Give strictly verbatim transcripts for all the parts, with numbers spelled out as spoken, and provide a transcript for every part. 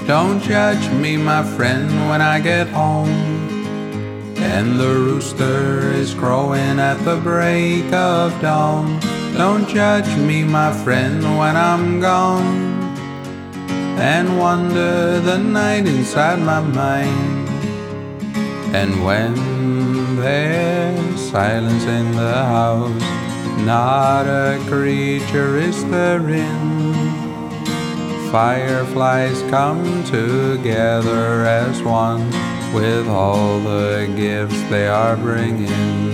Don't judge me, my friend, when I get home and the rooster is crowing at the break of dawn. Don't judge me, my friend, when I'm gone and wander the night inside my mind. And when there's silence in the house, not a creature is stirring, fireflies come together as one with all the gifts they are bringing.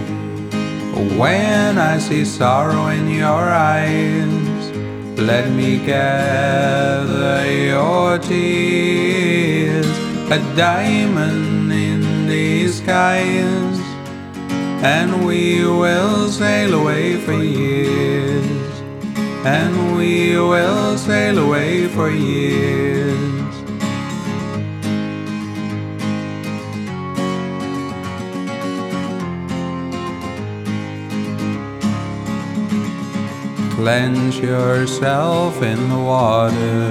When I see sorrow in your eyes, let me gather your tears, a diamond in disguise, and we will sail away for years, and we will sail away for years. Cleanse yourself in the water,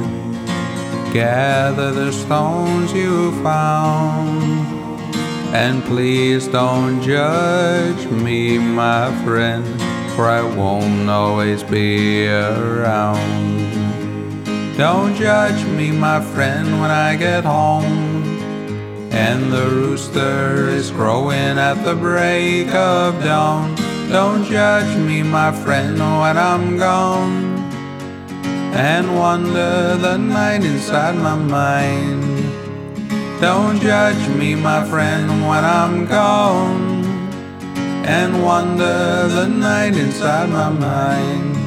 gather the stones you found, and please don't judge me, my friend, for I won't always be around. Don't judge me, my friend, when I get home and the rooster is crowing at the break of dawn. Don't judge me, my friend, when I'm gone and wander the night inside my mind. Don't judge me, my friend, when I'm gone and wander the night inside my mind.